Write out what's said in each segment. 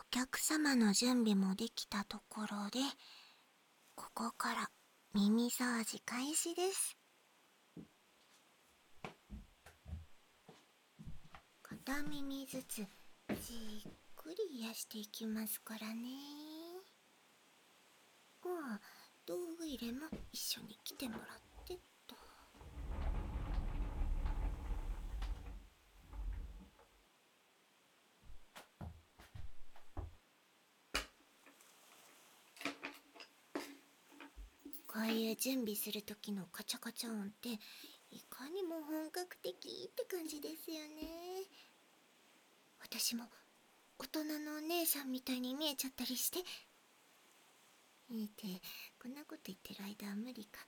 客様の準備もできたところで、ここから耳掃除開始です。片耳ずつじっくり癒していきますからね。道具入れも一緒に来てもらってっと。こういう準備する時のカチャカチャ音っていかにも本格的って感じですよね。私も大人のお姉さんみたいに見えちゃったりして。こんなこと言ってる間は無理か。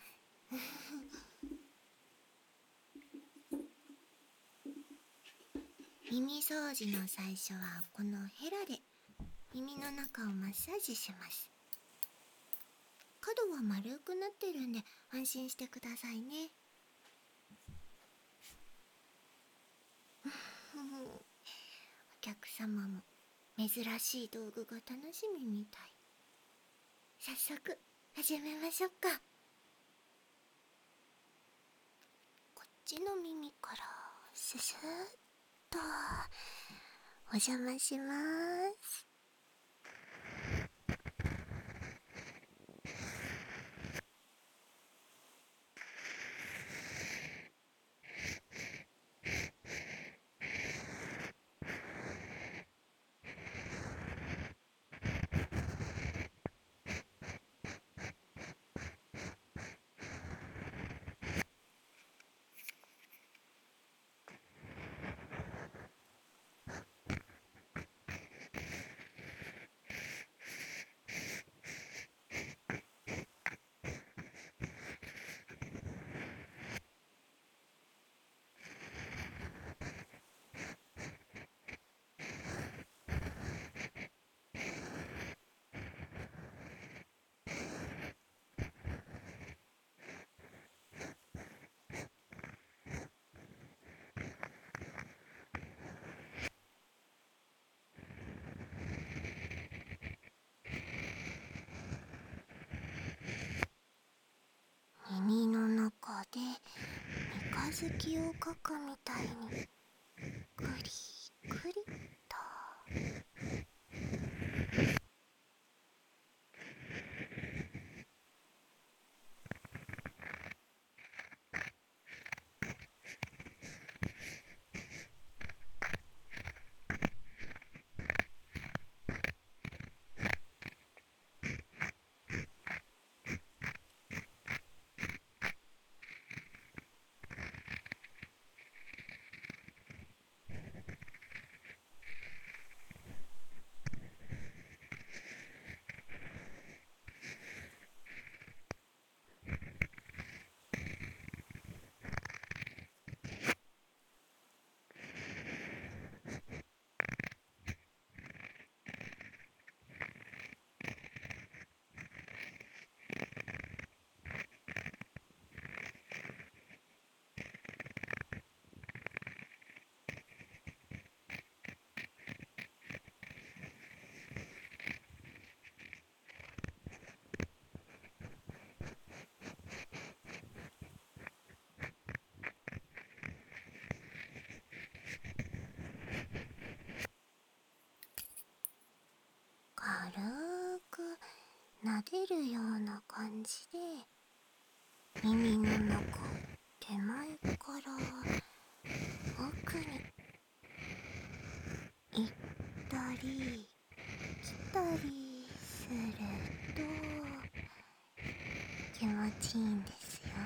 耳掃除の最初はこのヘラで耳の中をマッサージします。角は丸くなってるんで安心してくださいね。お客様も珍しい道具が楽しみみたい。早速始めましょうか。こっちの耳からススーッとお邪魔します。耳の中で三日月を描くみたいにくりくりと。軽く撫でるような感じで耳の中手前から奥に行ったり来たりすると気持ちいいんですよ。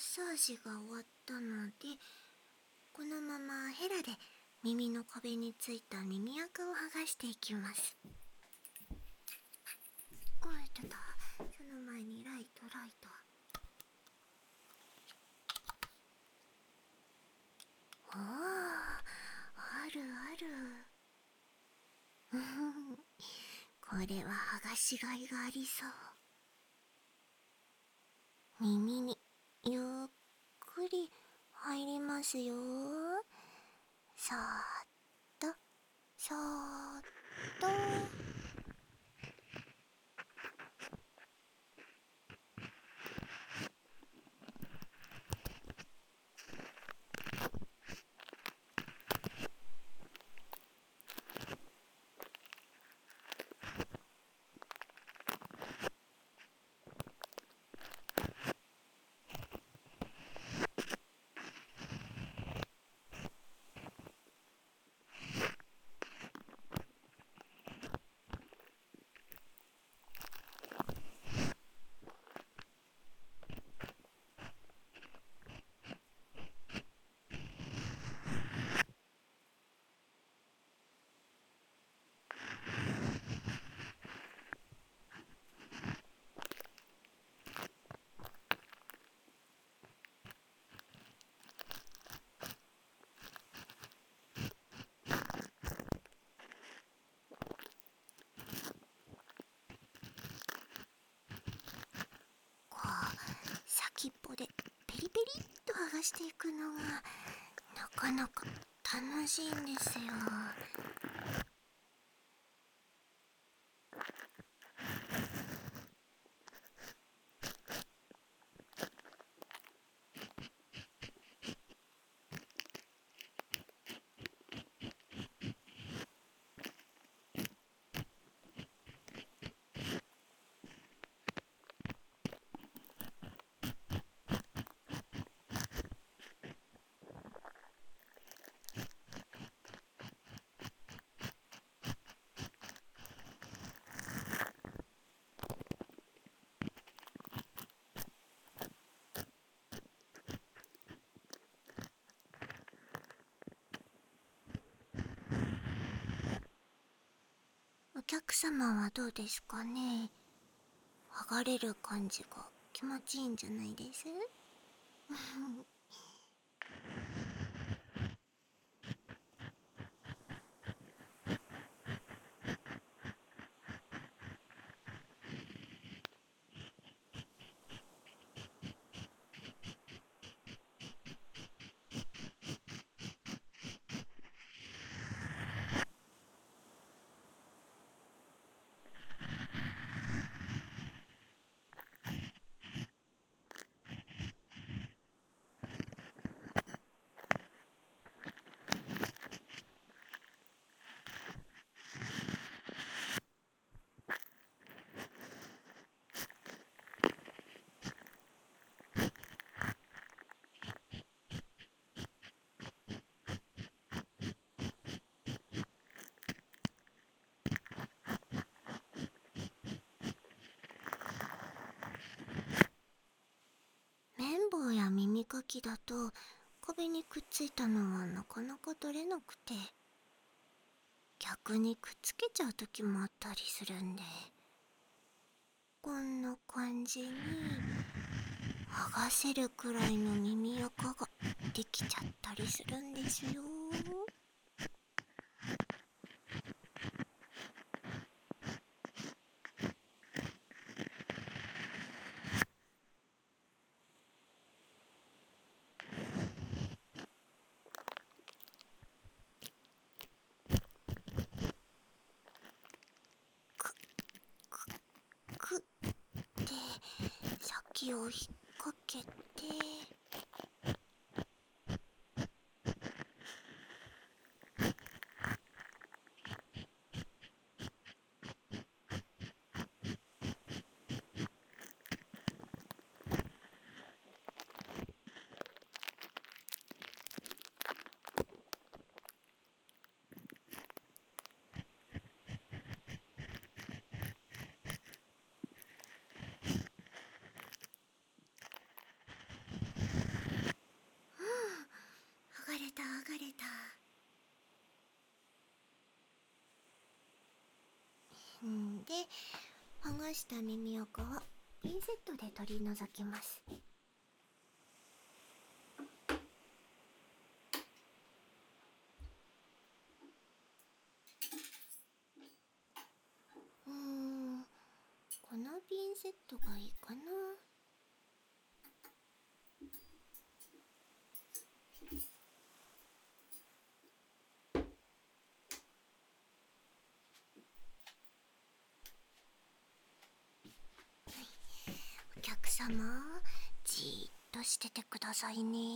サージが終わったので、このままヘラで耳の壁についた耳垢を剥がしていきます。おいとだ、その前にライト。おー、ある。これは剥がしがいがありそう。耳にゆっくり入りますよ。そーっとそーっと。こう先っぽでペリペリっと剥がしていくのがなかなか楽しいんですよ。お客様はどうですかね。剥がれる感じが気持ちいいんじゃないです？綿棒や耳かきだと壁にくっついたのはなかなか取れなくて、逆にくっつけちゃう時もあったりするんで、こんな感じに剥がせるくらいの耳垢ができちゃったりするんですよ。くって先を引っ掛けて、 た剥がれた。で、剥がした耳垢はピンセットで取り除きます。このピンセットがいいかな。お客様、じーっとしててくださいね。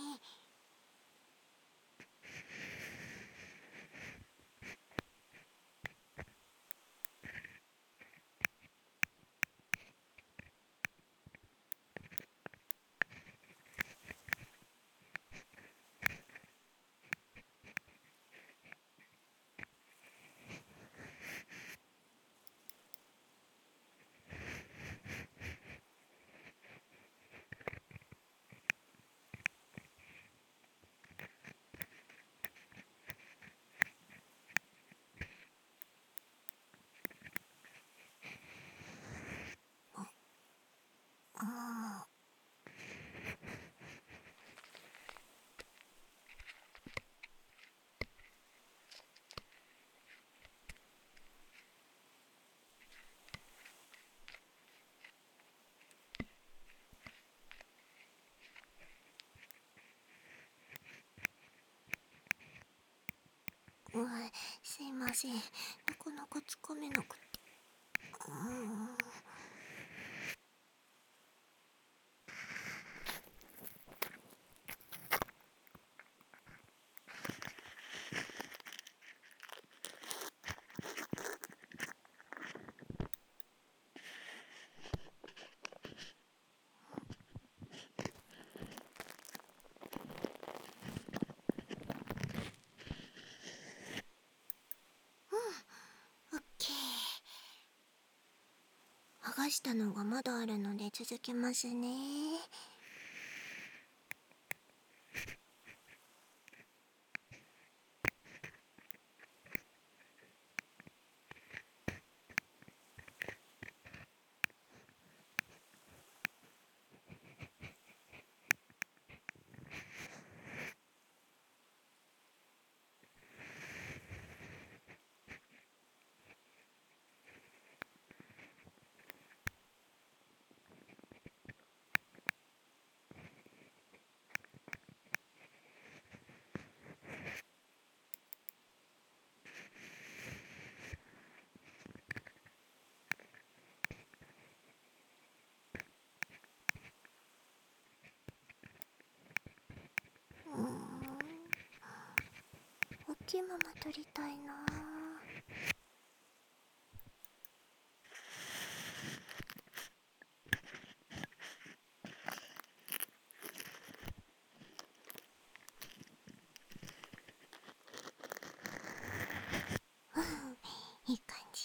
すいません、なかなかつかめなくて。オッケー。剥がしたのがまだあるので続けますね。大きいまま撮りたいな。いい感じ。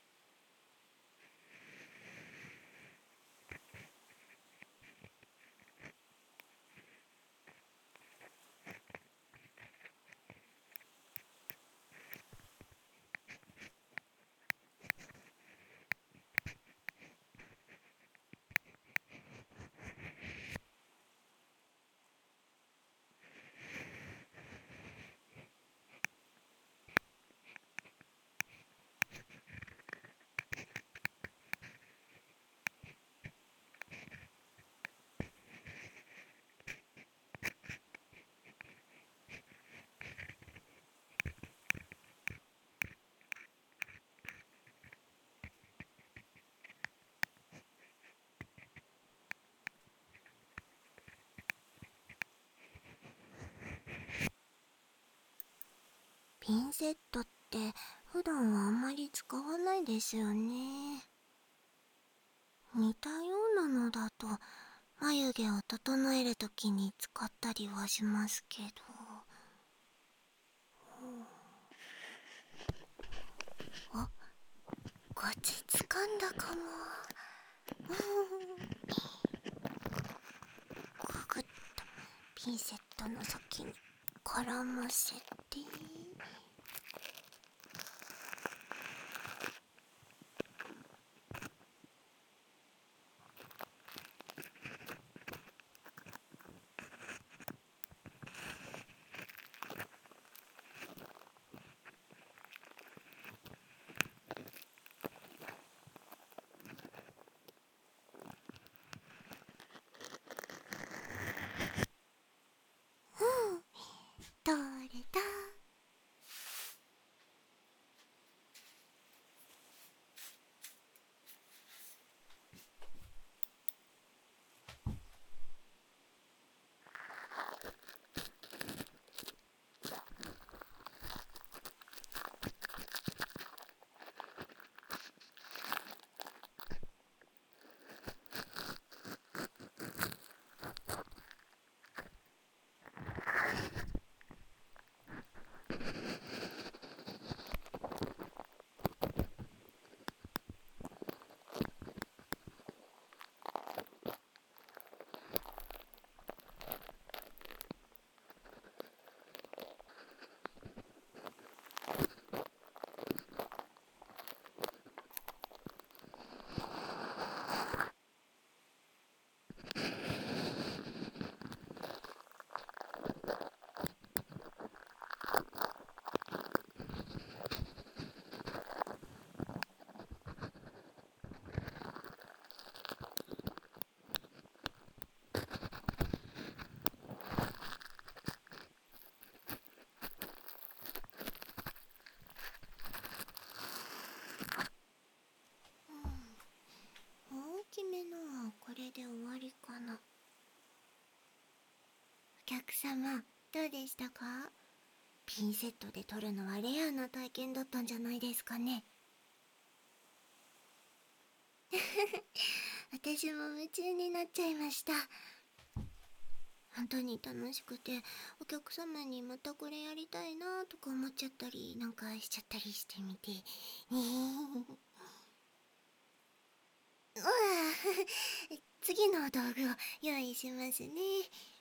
ピンセットって普段はあんまり使わないですよね。似たようなのだと眉毛を整えるときに使ったりはしますけど。あ、コツ掴んだかも。ぐぐっとピンセットの先に絡かませて。どれだ？大きめのはこれで終わりかな。お客様、どうでしたか？ピンセットで撮るのはレアな体験だったんじゃないですかね。私も夢中になっちゃいました。本当に楽しくて、お客様にまたこれやりたいなとか思っちゃったりなんかしちゃったりしてみて。うわ次の道具を用意しますね。